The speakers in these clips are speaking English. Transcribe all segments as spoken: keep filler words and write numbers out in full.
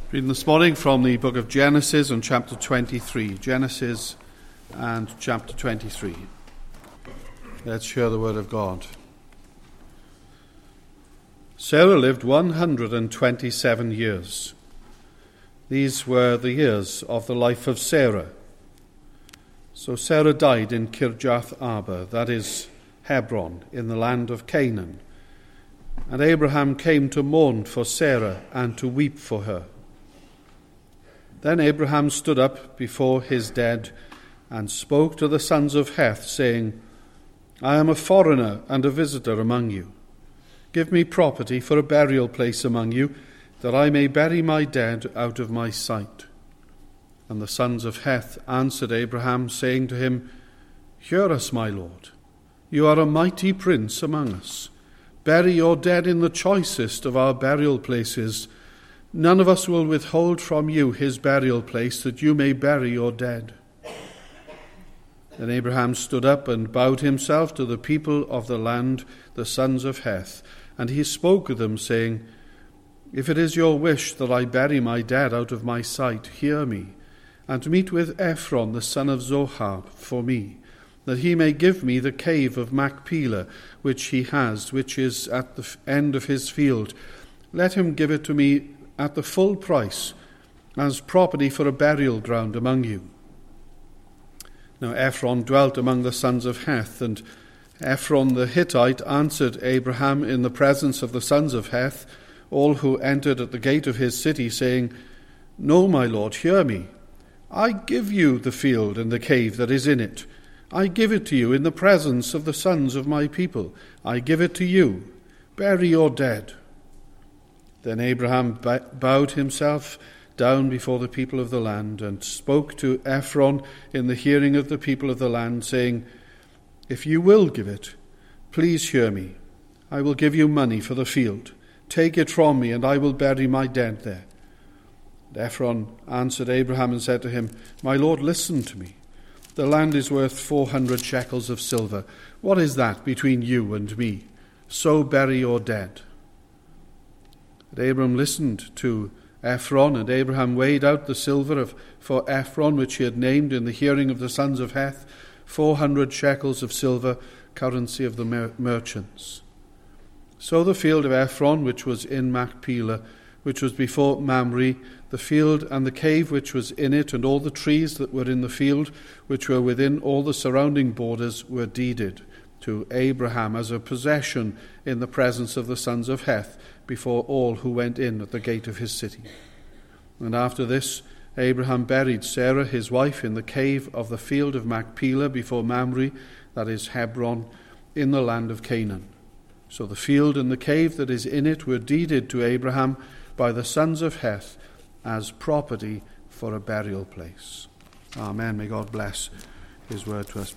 Reading this morning from the book of Genesis and chapter twenty-three. Genesis and chapter twenty-three. Let's hear the word of God. Sarah lived one hundred twenty-seven years. These were the years of the life of Sarah. So Sarah died in Kirjath Arba, that is Hebron, in the land of Canaan. And Abraham came to mourn for Sarah and to weep for her. Then Abraham stood up before his dead and spoke to the sons of Heth, saying, I am a foreigner and a visitor among you. Give me property for a burial place among you, that I may bury my dead out of my sight. And the sons of Heth answered Abraham, saying to him, Hear us, my lord. You are a mighty prince among us. Bury your dead in the choicest of our burial places. None of us will withhold from you his burial place, that you may bury your dead. Then Abraham stood up and bowed himself to the people of the land, the sons of Heth, and he spoke with them, saying, If it is your wish that I bury my dead out of my sight, hear me, and meet with Ephron the son of Zohar for me, that he may give me the cave of Machpelah, which he has, which is at the end of his field. Let him give it to me at the full price, as property for a burial ground among you. Now Ephron dwelt among the sons of Heth, and Ephron the Hittite answered Abraham in the presence of the sons of Heth, all who entered at the gate of his city, saying, No, my lord, hear me. I give you the field and the cave that is in it. I give it to you in the presence of the sons of my people. I give it to you. Bury your dead. Then Abraham bowed himself down before the people of the land and spoke to Ephron in the hearing of the people of the land, saying, If you will give it, please hear me. I will give you money for the field. Take it from me, and I will bury my dead there. And Ephron answered Abraham and said to him, My lord, listen to me. The land is worth four hundred shekels of silver. What is that between you and me? So bury your dead. And Abram listened to Ephron, and Abraham weighed out the silver of, for Ephron, which he had named in the hearing of the sons of Heth, four hundred shekels of silver, currency of the mer- merchants. So the field of Ephron, which was in Machpelah, which was before Mamre, the field and the cave which was in it, and all the trees that were in the field, which were within all the surrounding borders, were deeded to Abraham as a possession in the presence of the sons of Heth, before all who went in at the gate of his city. And after this, Abraham buried Sarah his wife in the cave of the field of Machpelah before Mamre, that is Hebron, in the land of Canaan. So the field and the cave that is in it were deeded to Abraham by the sons of Heth as property for a burial place. Amen. May God bless his word to us.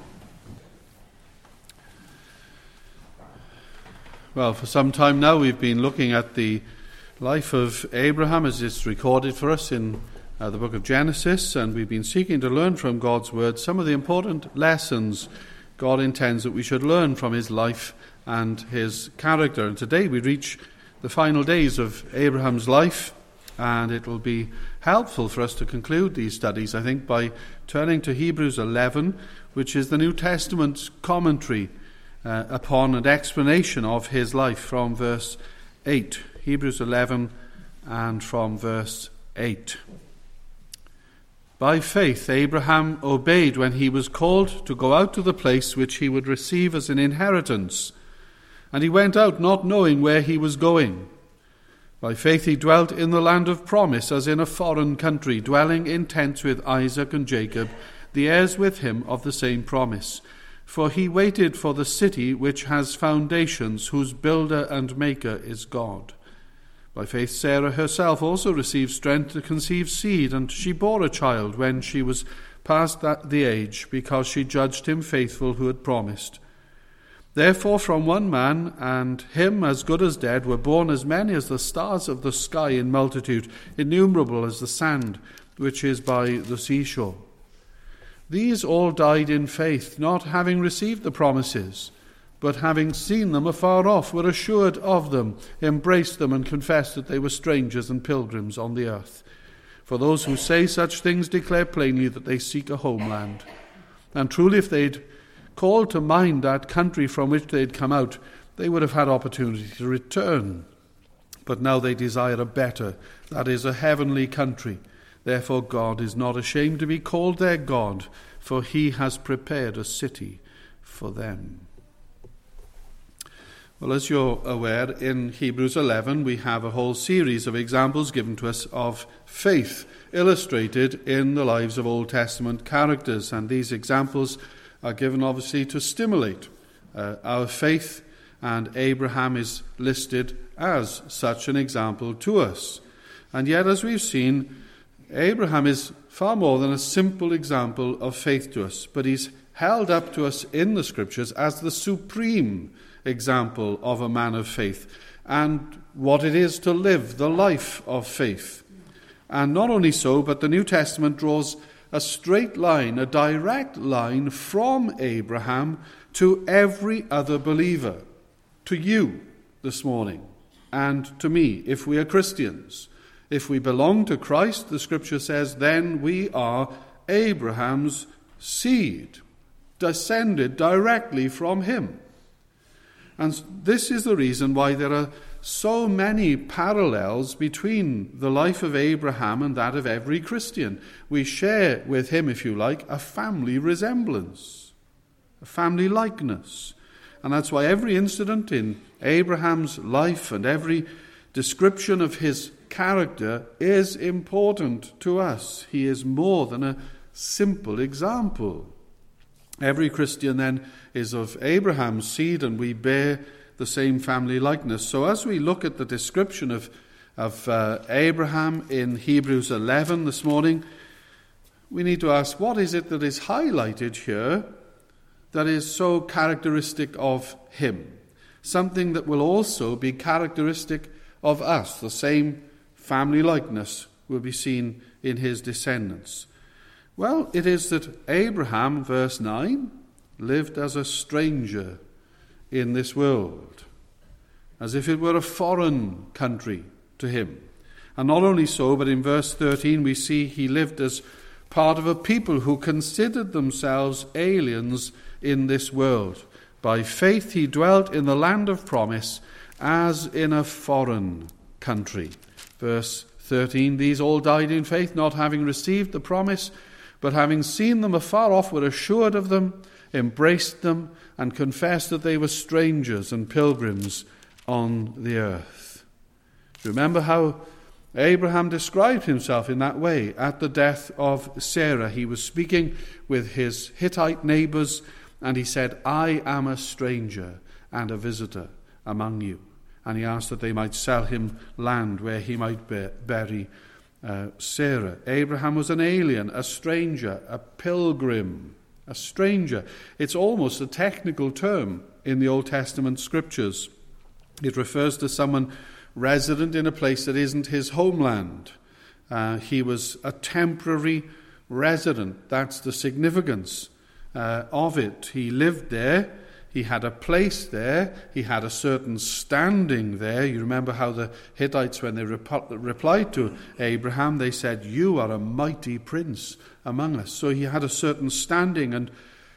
Well, for some time now we've been looking at the life of Abraham as it's recorded for us in uh, the book of Genesis, and we've been seeking to learn from God's word some of the important lessons God intends that we should learn from his life and his character. And today we reach the final days of Abraham's life, and it will be helpful for us to conclude these studies, I think, by turning to Hebrews eleven, which is the New Testament commentary Uh, upon an explanation of his life from verse eight. Hebrews eleven and from verse eight. By faith Abraham obeyed when he was called to go out to the place which he would receive as an inheritance. And he went out not knowing where he was going. By faith he dwelt in the land of promise as in a foreign country, dwelling in tents with Isaac and Jacob, the heirs with him of the same promise. For he waited for the city which has foundations, whose builder and maker is God. By faith Sarah herself also received strength to conceive seed, and she bore a child when she was past that the age, because she judged him faithful who had promised. Therefore from one man, and him as good as dead, were born as many as the stars of the sky in multitude, innumerable as the sand which is by the seashore. These all died in faith, not having received the promises, but having seen them afar off, were assured of them, embraced them, and confessed that they were strangers and pilgrims on the earth. For those who say such things declare plainly that they seek a homeland. And truly, if they'd called to mind that country from which they'd come out, they would have had opportunity to return. But now they desire a better, that is, a heavenly country. Therefore God is not ashamed to be called their God, for he has prepared a city for them. Well, as you're aware, in Hebrews eleven we have a whole series of examples given to us of faith, illustrated in the lives of Old Testament characters. And these examples are given obviously to stimulate uh, our faith, and Abraham is listed as such an example to us. And yet, as we've seen, Abraham is far more than a simple example of faith to us, but he's held up to us in the Scriptures as the supreme example of a man of faith and what it is to live the life of faith. And not only so, but the New Testament draws a straight line, a direct line from Abraham to every other believer, to you this morning and to me, if we are Christians. If we belong to Christ, the Scripture says, then we are Abraham's seed, descended directly from him. And this is the reason why there are so many parallels between the life of Abraham and that of every Christian. We share with him, if you like, a family resemblance, a family likeness. And that's why every incident in Abraham's life and every description of his character is important to us. He is more than a simple example. Every Christian then is of Abraham's seed, and we bear the same family likeness. So as we look at the description of, of uh, Abraham in Hebrews eleven this morning, we need to ask, what is it that is highlighted here that is so characteristic of him? Something that will also be characteristic of us. The same family likeness will be seen in his descendants. Well, it is that Abraham, verse nine, lived as a stranger in this world, as if it were a foreign country to him. And not only so, but in verse thirteen we see he lived as part of a people who considered themselves aliens in this world. By faith he dwelt in the land of promise as in a foreign country. Verse thirteen, these all died in faith, not having received the promise, but having seen them afar off, were assured of them, embraced them, and confessed that they were strangers and pilgrims on the earth. Remember how Abraham described himself in that way at the death of Sarah. He was speaking with his Hittite neighbors, and he said, I am a stranger and a visitor among you. And he asked that they might sell him land where he might bury uh, Sarah. Abraham was an alien, a stranger, a pilgrim, a stranger. It's almost a technical term in the Old Testament scriptures. It refers to someone resident in a place that isn't his homeland. Uh, he was a temporary resident. That's the significance uh, of it. He lived there. He had a place there. He had a certain standing there. You remember how the Hittites, when they rep- replied to Abraham, they said, you are a mighty prince among us. So he had a certain standing and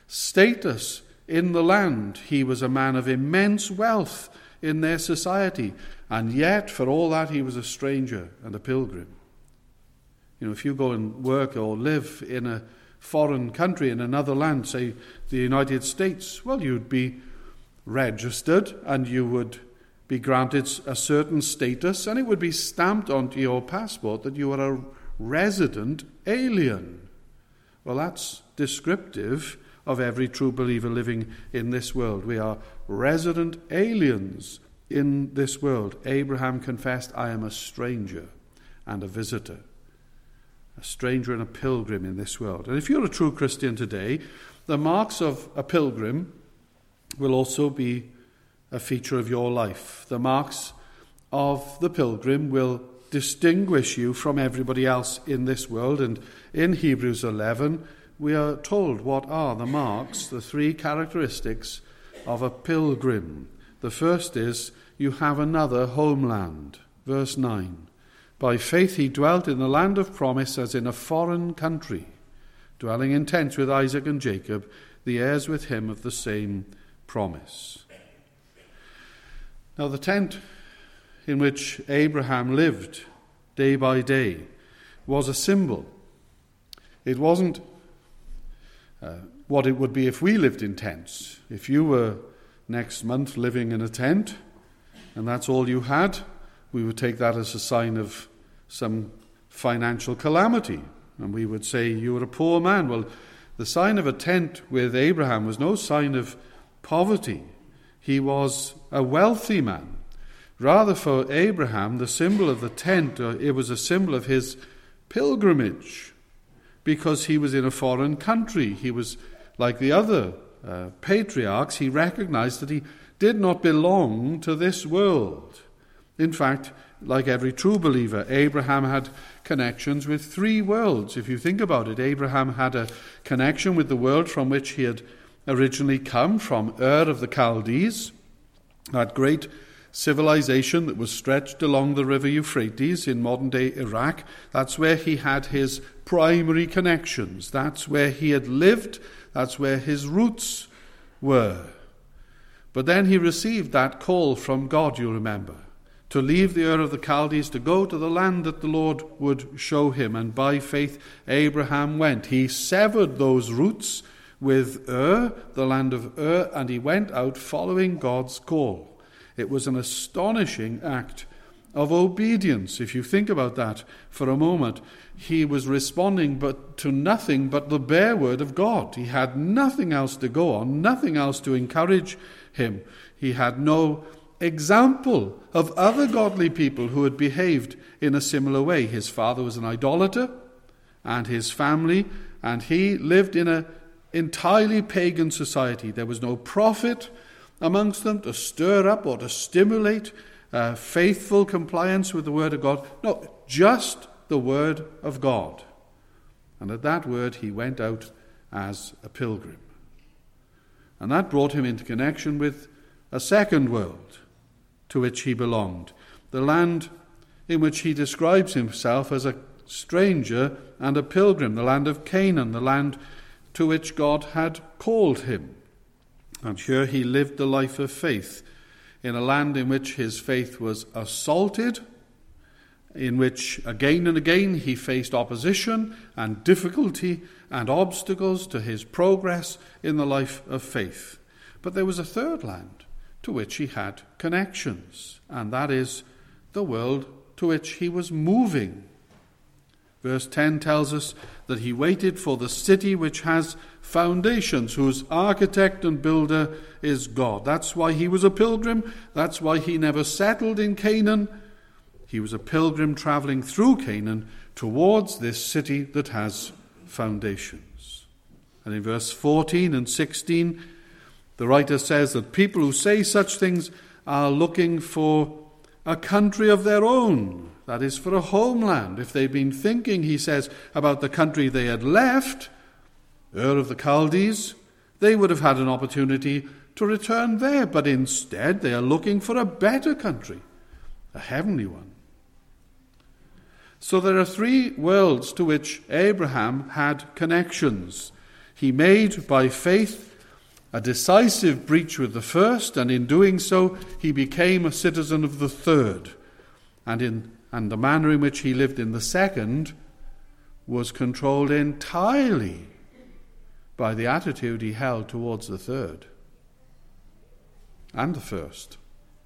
status in the land. He was a man of immense wealth in their society. And yet, for all that, he was a stranger and a pilgrim. You know, if you go and work or live in a foreign country, in another land, say the United States, well, you'd be registered and you would be granted a certain status, and it would be stamped onto your passport that you are a resident alien. Well, that's descriptive of every true believer living in this world. We are resident aliens in this world. Abraham confessed, I am a stranger and a visitor. A stranger and a pilgrim in this world. And if you're a true Christian today, the marks of a pilgrim will also be a feature of your life. The marks of the pilgrim will distinguish you from everybody else in this world. And in Hebrews eleven, we are told what are the marks, the three characteristics of a pilgrim. The first is, you have another homeland. Verse nine. By faith he dwelt in the land of promise as in a foreign country, dwelling in tents with Isaac and Jacob, the heirs with him of the same promise. Now the tent in which Abraham lived day by day was a symbol. It wasn't uh, what it would be if we lived in tents. If you were next month living in a tent and that's all you had, we would take that as a sign of some financial calamity, and we would say you were a poor man. Well, the sign of a tent with Abraham was no sign of poverty. He was a wealthy man. Rather, for Abraham, the symbol of the tent, uh, it was a symbol of his pilgrimage, because he was in a foreign country. He was like the other uh, patriarchs. He recognized that he did not belong to this world. In fact, like every true believer, Abraham had connections with three worlds. If you think about it, Abraham had a connection with the world from which he had originally come, from Ur of the Chaldees, that great civilization that was stretched along the river Euphrates in modern-day Iraq. That's where he had his primary connections. That's where he had lived. That's where his roots were. But then he received that call from God, you remember, to leave the Ur of the Chaldees, to go to the land that the Lord would show him. And by faith, Abraham went. He severed those roots with Ur, the land of Ur, and he went out following God's call. It was an astonishing act of obedience. If you think about that for a moment, he was responding but to nothing but the bare word of God. He had nothing else to go on, nothing else to encourage him. He had no example of other godly people who had behaved in a similar way. His father was an idolater, and his family, and he lived in an entirely pagan society. There was no prophet amongst them to stir up or to stimulate uh, faithful compliance with the word of God. No, just the word of God. And at that word he went out as a pilgrim. And that brought him into connection with a second world to which he belonged, the land in which he describes himself as a stranger and a pilgrim, the land of Canaan, the land to which God had called him. And here he lived the life of faith in a land in which his faith was assaulted, in which again and again he faced opposition and difficulty and obstacles to his progress in the life of faith. But there was a third land to which he had connections, and that is the world to which he was moving. Verse ten tells us that he waited for the city which has foundations, whose architect and builder is God. That's why he was a pilgrim. That's why he never settled in Canaan. He was a pilgrim traveling through Canaan towards this city that has foundations. And in verse fourteen and sixteen, the writer says that people who say such things are looking for a country of their own. That is, for a homeland. If they'd been thinking, he says, about the country they had left, Ur of the Chaldees, they would have had an opportunity to return there. But instead, they are looking for a better country, a heavenly one. So there are three worlds to which Abraham had connections. He made, by faith, a decisive breach with the first, and in doing so, he became a citizen of the third. And in and the manner in which he lived in the second was controlled entirely by the attitude he held towards the third and the first.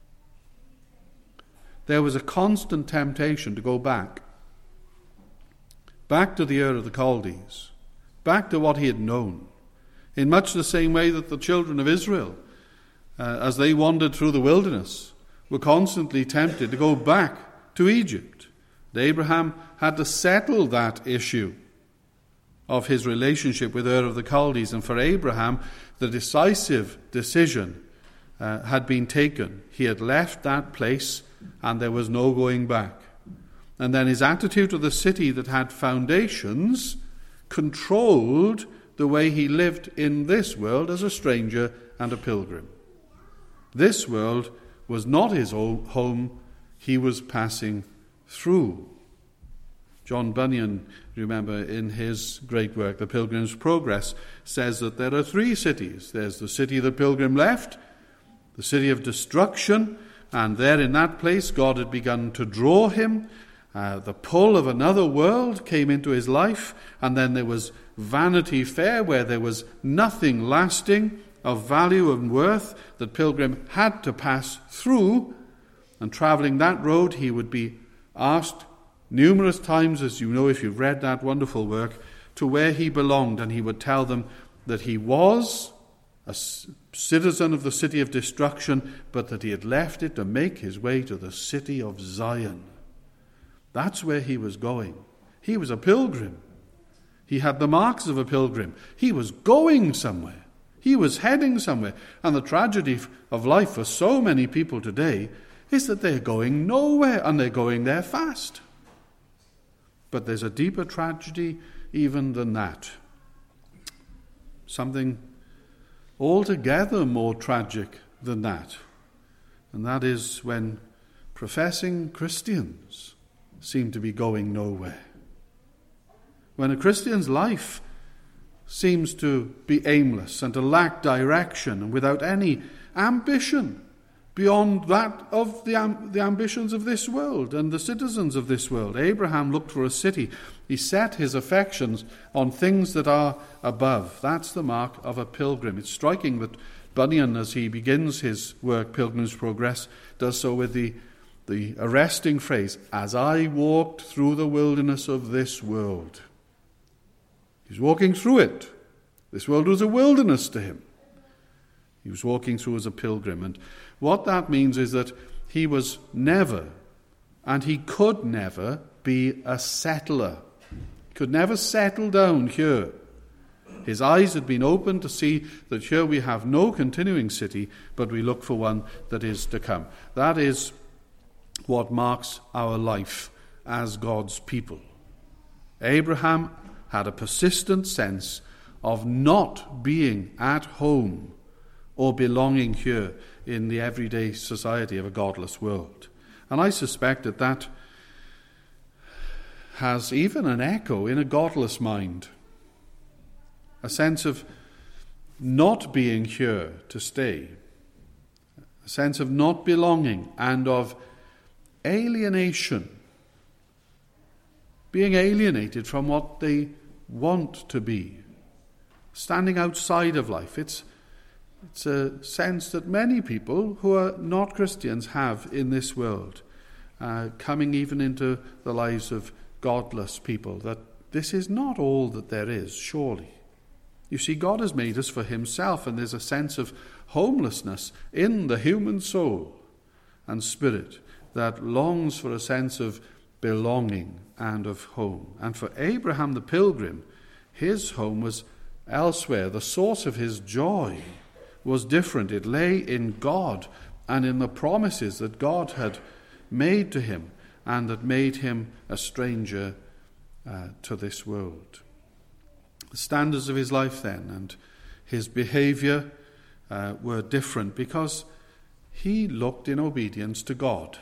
There was a constant temptation to go back, back to the Ur of the Chaldees, back to what he had known, in much the same way that the children of Israel, uh, as they wandered through the wilderness, were constantly tempted to go back to Egypt. And Abraham had to settle that issue of his relationship with Ur of the Chaldees. And for Abraham, the decisive decision uh, had been taken. He had left that place and there was no going back. And then his attitude to the city that had foundations controlled the way he lived in this world as a stranger and a pilgrim. This world was not his home, he was passing through. John Bunyan, remember, in his great work, The Pilgrim's Progress, says that there are three cities. There's the city the pilgrim left, the city of destruction, and there in that place God had begun to draw him. Uh, the pull of another world came into his life, and then there was Vanity Fair, where there was nothing lasting of value and worth that pilgrim had to pass through. And travelling that road, he would be asked numerous times, as you know if you've read that wonderful work, to where he belonged, and he would tell them that he was a citizen of the city of destruction, but that he had left it to make his way to the city of Zion. That's where he was going. He was a pilgrim. He had the marks of a pilgrim. He was going somewhere. He was heading somewhere. And the tragedy of life for so many people today is that they're going nowhere, and they're going there fast. But there's a deeper tragedy even than that. Something altogether more tragic than that. And that is when professing Christians seem to be going nowhere. When a Christian's life seems to be aimless and to lack direction and without any ambition beyond that of the, amb- the ambitions of this world and the citizens of this world. Abraham looked for a city. He set his affections on things that are above. That's the mark of a pilgrim. It's striking that Bunyan, as he begins his work, Pilgrim's Progress, does so with the, the arresting phrase, "As I walked through the wilderness of this world." He's walking through it. This world was a wilderness to him. He was walking through as a pilgrim. And what that means is that he was never, and he could never, be a settler. He could never settle down here. His eyes had been opened to see that here we have no continuing city, but we look for one that is to come. That is what marks our life as God's people. Abraham had a persistent sense of not being at home or belonging here in the everyday society of a godless world. And I suspect that that has even an echo in a godless mind. A sense of not being here to stay. A sense of not belonging and of alienation. Being alienated from what they want to be. Standing outside of life. It's It's a sense that many people who are not Christians have in this world, uh, coming even into the lives of godless people, that this is not all that there is, surely. You see, God has made us for himself, and there's a sense of homelessness in the human soul and spirit that longs for a sense of belonging and of home. And for Abraham the pilgrim, his home was elsewhere. The source of his joy was different. It lay in God and in the promises that God had made to him and that made him a stranger uh, to this world. The standards of his life then and his behavior uh, were different because he looked in obedience to God.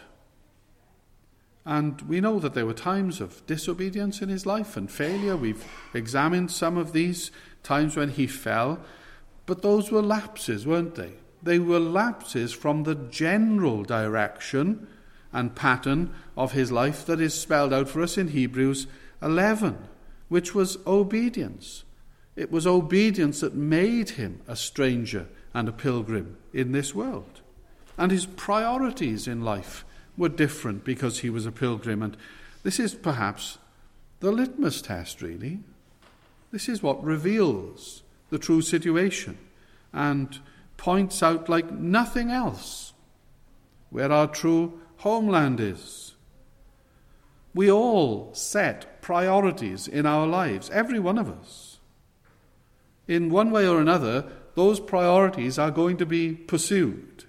And we know that there were times of disobedience in his life and failure. We've examined some of these times when he fell. But those were lapses, weren't they? They were lapses from the general direction and pattern of his life that is spelled out for us in Hebrews eleven, which was obedience. It was obedience that made him a stranger and a pilgrim in this world. And his priorities in life were different because he was a pilgrim. And this is perhaps the litmus test, really. This is what reveals the true situation and points out like nothing else where our true homeland is. We all set priorities in our lives, every one of us. In one way or another, those priorities are going to be pursued.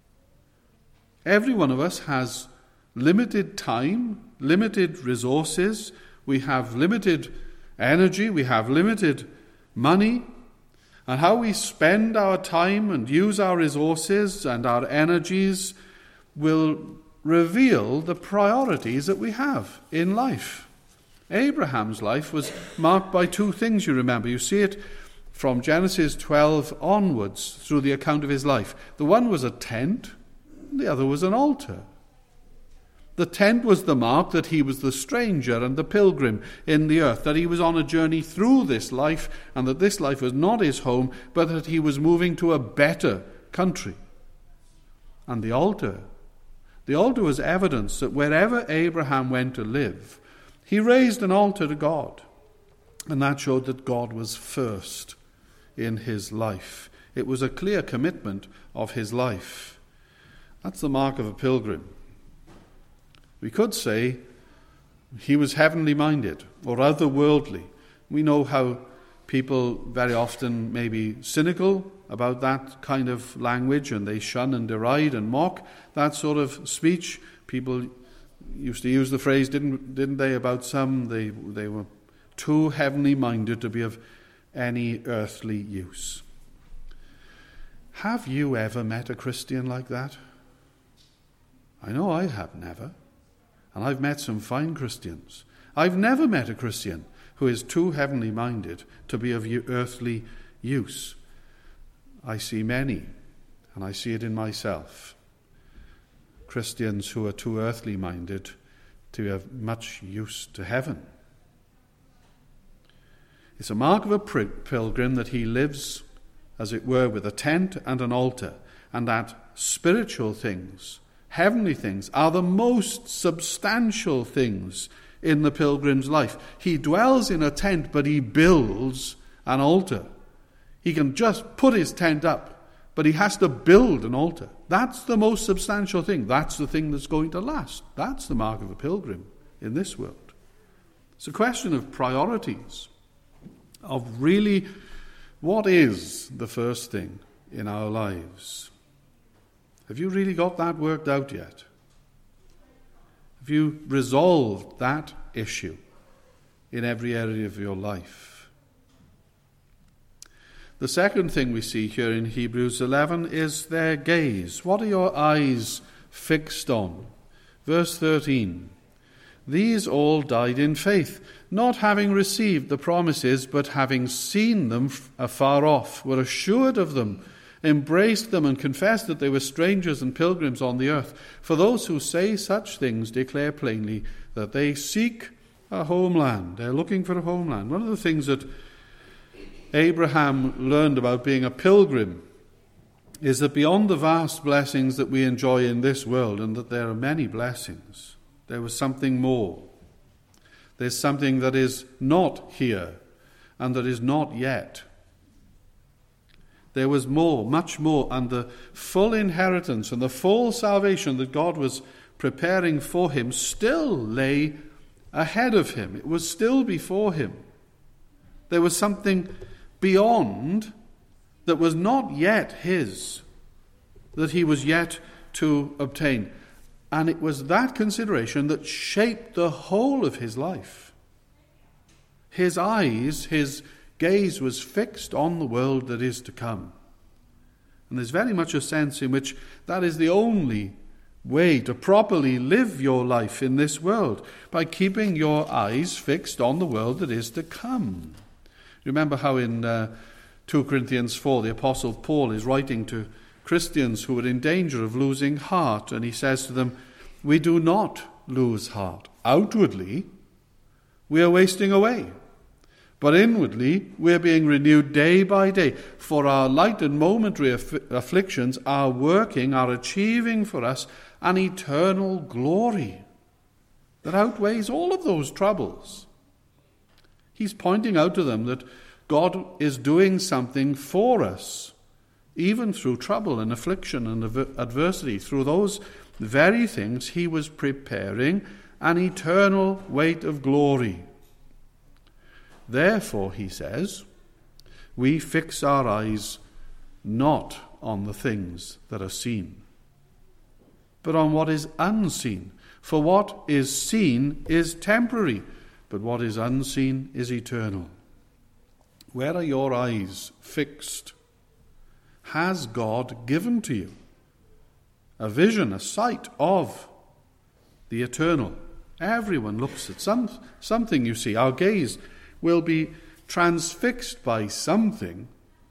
Every one of us has limited time, limited resources, we have limited energy, we have limited money, And how we spend our time and use our resources and our energies will reveal the priorities that we have in life. Abraham's life was marked by two things, you remember. You see it from Genesis twelve onwards through the account of his life. The one was a tent, the other was an altar. The tent was the mark that he was the stranger and the pilgrim in the earth, that he was on a journey through this life, and that this life was not his home, but that he was moving to a better country. And the altar, the altar was evidence that wherever Abraham went to live, he raised an altar to God, and that showed that God was first in his life. It was a clear commitment of his life. That's the mark of a pilgrim. We could say he was heavenly minded or otherworldly. We know how people very often may be cynical about that kind of language, and they shun and deride and mock that sort of speech. People used to use the phrase, didn't didn't they, about some, they they were too heavenly minded to be of any earthly use. Have you ever met a Christian like that? I know I have never. And I've met some fine Christians. I've never met a Christian who is too heavenly minded to be of earthly use. I see many, and I see it in myself. Christians who are too earthly minded to have much use to heaven. It's a mark of a pilgrim that he lives, as it were, with a tent and an altar, and that spiritual things, heavenly things, are the most substantial things in the pilgrim's life. He dwells in a tent, but he builds an altar. He can just put his tent up, but he has to build an altar. That's the most substantial thing. That's the thing that's going to last. That's the mark of a pilgrim in this world. It's a question of priorities, of really what is the first thing in our lives. Have you really got that worked out yet? Have you resolved that issue in every area of your life? The second thing we see here in Hebrews eleven is their gaze. What are your eyes fixed on? Verse thirteen. These all died in faith, not having received the promises, but having seen them afar off, were assured of them, embraced them, and confessed that they were strangers and pilgrims on the earth. For those who say such things declare plainly that they seek a homeland. They're looking for a homeland. One of the things that Abraham learned about being a pilgrim is that beyond the vast blessings that we enjoy in this world, and that there are many blessings, there was something more. There's something that is not here and that is not yet. There was more, much more, and the full inheritance and the full salvation that God was preparing for him still lay ahead of him. It was still before him. There was something beyond that was not yet his, that he was yet to obtain. And it was that consideration that shaped the whole of his life. His eyes, his gaze was fixed on the world that is to come. And there's very much a sense in which that is the only way to properly live your life in this world, by keeping your eyes fixed on the world that is to come. Remember how in uh, two Corinthians four, the Apostle Paul is writing to Christians who are in danger of losing heart, and he says to them, we do not lose heart. Outwardly, we are wasting away, but inwardly we are being renewed day by day. For our light and momentary aff- afflictions are working, are achieving for us an eternal glory that outweighs all of those troubles. He's pointing out to them that God is doing something for us, even through trouble and affliction and adversity. Through those very things, he was preparing an eternal weight of glory. Therefore, he says, we fix our eyes not on the things that are seen, but on what is unseen. For what is seen is temporary, but what is unseen is eternal. Where are your eyes fixed? Has God given to you a vision, a sight of the eternal? Everyone looks at some something, you see. Our gaze will be transfixed by something.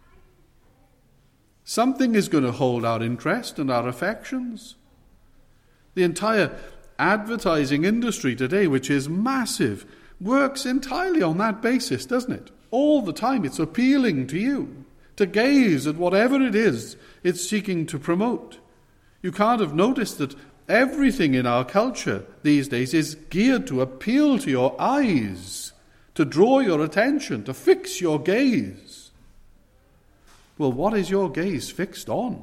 Something is going to hold our interest and our affections. The entire advertising industry today, which is massive, works entirely on that basis, doesn't it? All the time it's appealing to you to gaze at whatever it is it's seeking to promote. You can't have noticed that everything in our culture these days is geared to appeal to your eyes, to draw your attention, to fix your gaze. Well, what is your gaze fixed on?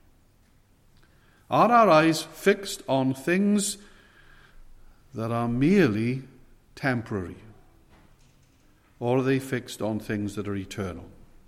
Are our eyes fixed on things that are merely temporary? Or are they fixed on things that are eternal?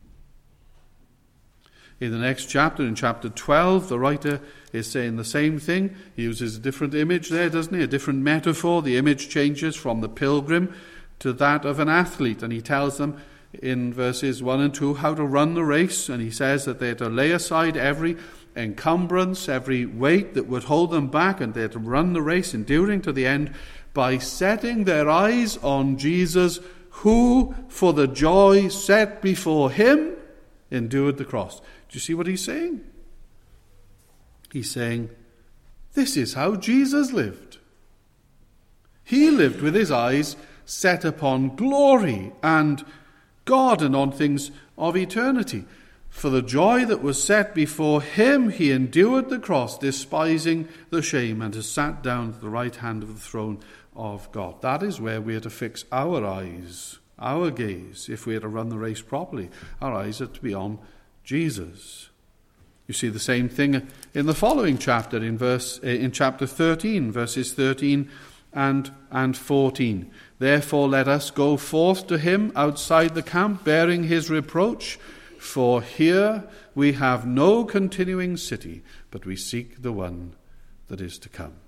In the next chapter, in chapter twelve, the writer is saying the same thing. He uses a different image there, doesn't he? A different metaphor. The image changes from the pilgrim to that of an athlete. And he tells them in verses one and two how to run the race. And he says that they're to lay aside every encumbrance, every weight that would hold them back, and they're to run the race, enduring to the end, by setting their eyes on Jesus, who, for the joy set before him, endured the cross. Do you see what he's saying? He's saying, this is how Jesus lived. He lived with his eyes set upon glory and God and on things of eternity. For the joy that was set before him, he endured the cross, despising the shame, and has sat down at the right hand of the throne of God. That is where we are to fix our eyes, our gaze, if we are to run the race properly. Our eyes are to be on Jesus. You see the same thing in the following chapter, in verse in chapter thirteen, verses thirteen and and fourteen. Therefore let us go forth to him outside the camp, bearing his reproach. For here we have no continuing city, but we seek the one that is to come.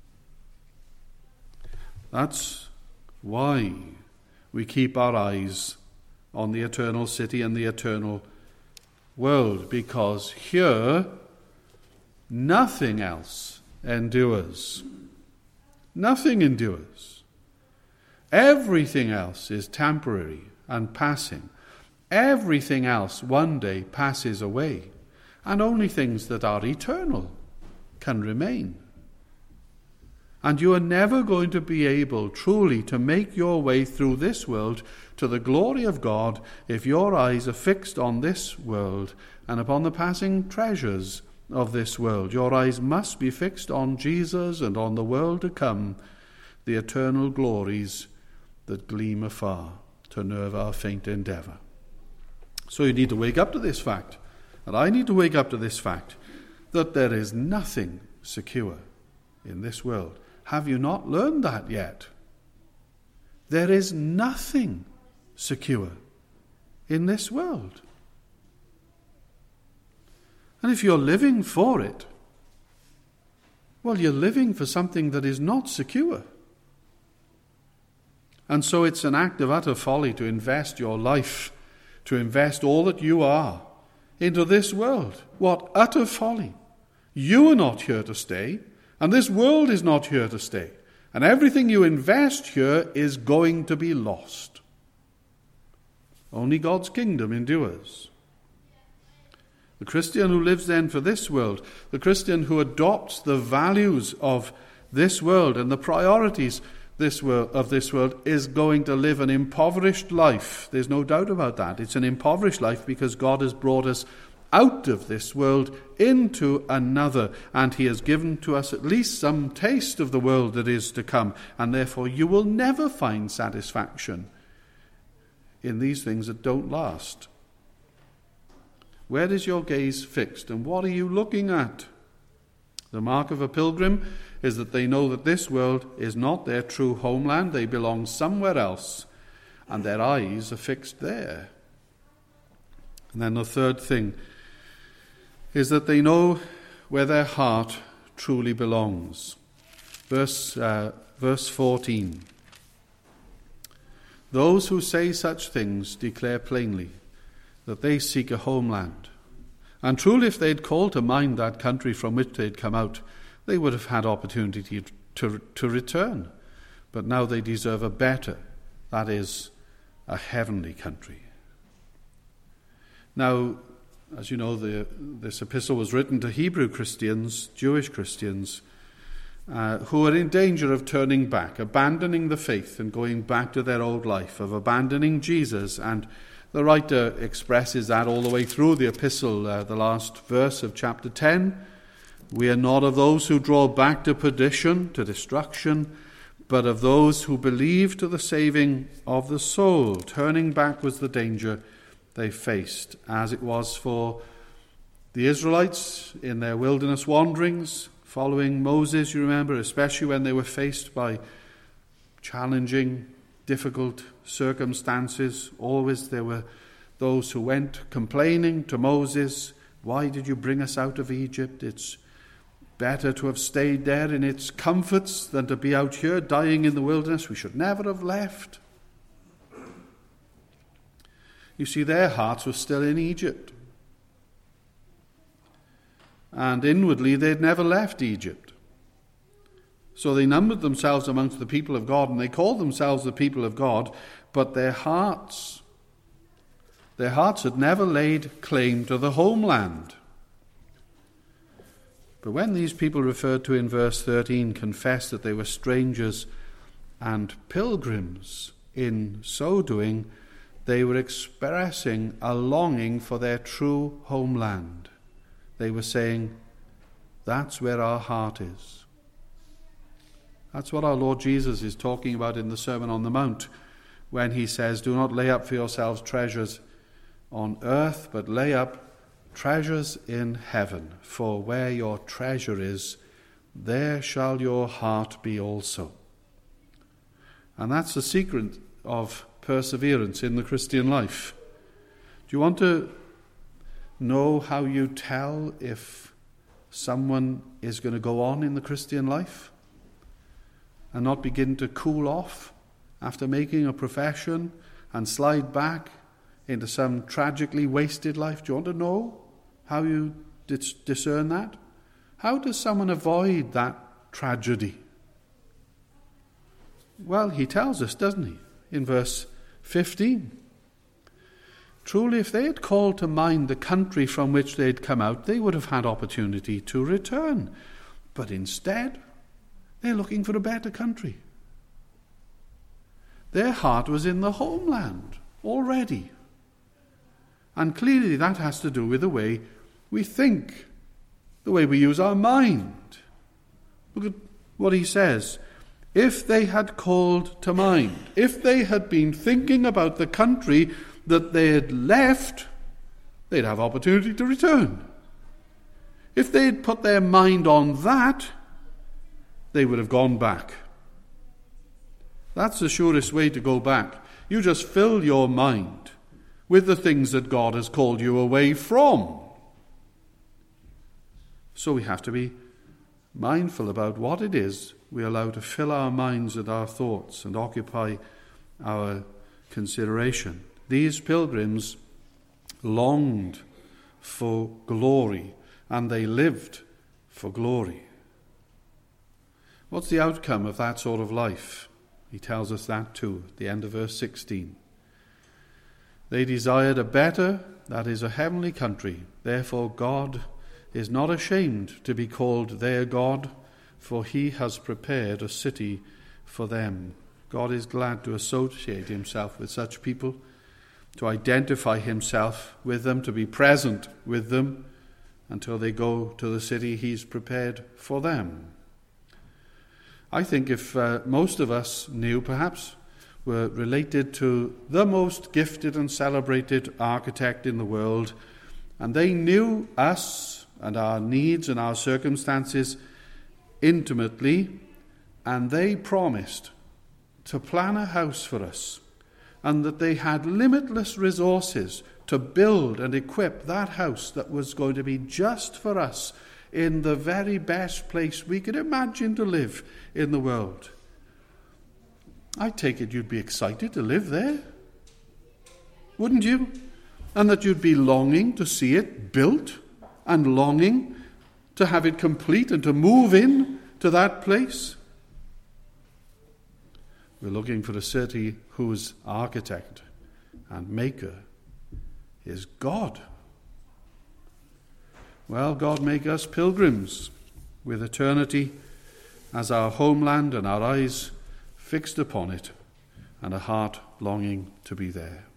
That's why we keep our eyes on the eternal city and the eternal world, because here nothing else endures. Nothing endures. Everything else is temporary and passing. Everything else one day passes away, and only things that are eternal can remain. And you are never going to be able truly to make your way through this world to the glory of God if your eyes are fixed on this world and upon the passing treasures of this world. Your eyes must be fixed on Jesus and on the world to come, the eternal glories that gleam afar to nerve our faint endeavour. So you need to wake up to this fact, and I need to wake up to this fact, that there is nothing secure in this world. Have you not learned that yet? There is nothing secure in this world. And if you're living for it, well, you're living for something that is not secure. And so it's an act of utter folly to invest your life, to invest all that you are into this world. What utter folly. You are not here to stay. And this world is not here to stay. And everything you invest here is going to be lost. Only God's kingdom endures. The Christian who lives then for this world, the Christian who adopts the values of this world and the priorities this world, of this world, is going to live an impoverished life. There's no doubt about that. It's an impoverished life because God has brought us out of this world into another, and he has given to us at least some taste of the world that is to come, and therefore you will never find satisfaction in these things that don't last. Where is your gaze fixed, and what are you looking at? The mark of a pilgrim is that they know that this world is not their true homeland. They belong somewhere else, and their eyes are fixed there. And then the third thing is that they know where their heart truly belongs. Verse, uh, verse fourteen. Those who say such things declare plainly that they seek a homeland. And truly, if they'd called to mind that country from which they'd come out, they would have had opportunity to, to return. But now they deserve a better, that is, a heavenly country. Now, as you know, the, this epistle was written to Hebrew Christians, Jewish Christians, uh, who are in danger of turning back, abandoning the faith and going back to their old life, of abandoning Jesus. And the writer expresses that all the way through the epistle, uh, the last verse of chapter ten. We are not of those who draw back to perdition, to destruction, but of those who believe to the saving of the soul. Turning back was the danger they faced, as it was for the Israelites in their wilderness wanderings, following Moses, you remember, especially when they were faced by challenging, difficult circumstances. Always there were those who went complaining to Moses, "Why did you bring us out of Egypt? It's better to have stayed there in its comforts than to be out here dying in the wilderness. We should never have left." You see, their hearts were still in Egypt. And inwardly, they'd never left Egypt. So they numbered themselves amongst the people of God, and they called themselves the people of God, but their hearts, their hearts had never laid claim to the homeland. But when these people referred to in verse thirteen confessed that they were strangers and pilgrims, in so doing, they were expressing a longing for their true homeland. They were saying, that's where our heart is. That's what our Lord Jesus is talking about in the Sermon on the Mount, when he says, do not lay up for yourselves treasures on earth, but lay up treasures in heaven. For where your treasure is, there shall your heart be also. And that's the secret of perseverance in the Christian life. Do you want to know how you tell if someone is going to go on in the Christian life and not begin to cool off after making a profession and slide back into some tragically wasted life? Do you want to know how you dis- discern that? How does someone avoid that tragedy? Well, he tells us, doesn't he, in verse fifteen. Truly, if they had called to mind the country from which they had come out, they would have had opportunity to return. But instead, they're looking for a better country. Their heart was in the homeland already. And clearly that has to do with the way we think, the way we use our mind. Look at what he says. If they had called to mind, if they had been thinking about the country that they had left, they'd have opportunity to return. If they'd put their mind on that, they would have gone back. That's the surest way to go back. You just fill your mind with the things that God has called you away from. So we have to be mindful about what it is we allow to fill our minds and our thoughts and occupy our consideration. These pilgrims longed for glory, and they lived for glory. What's the outcome of that sort of life? He tells us that too, at the end of verse sixteen. They desired a better, that is, a heavenly country. Therefore God is not ashamed to be called their God, for he has prepared a city for them. God is glad to associate himself with such people, to identify himself with them, to be present with them until they go to the city he's prepared for them. I think if uh, most of us knew, perhaps, were related to the most gifted and celebrated architect in the world, and they knew us and our needs and our circumstances intimately, and they promised to plan a house for us, and that they had limitless resources to build and equip that house that was going to be just for us in the very best place we could imagine to live in the world. I take it you'd be excited to live there, wouldn't you? And that you'd be longing to see it built and longing to have it complete and to move in to that place. We're looking for a city whose architect and maker is God. Well, God make us pilgrims with eternity as our homeland and our eyes fixed upon it and a heart longing to be there.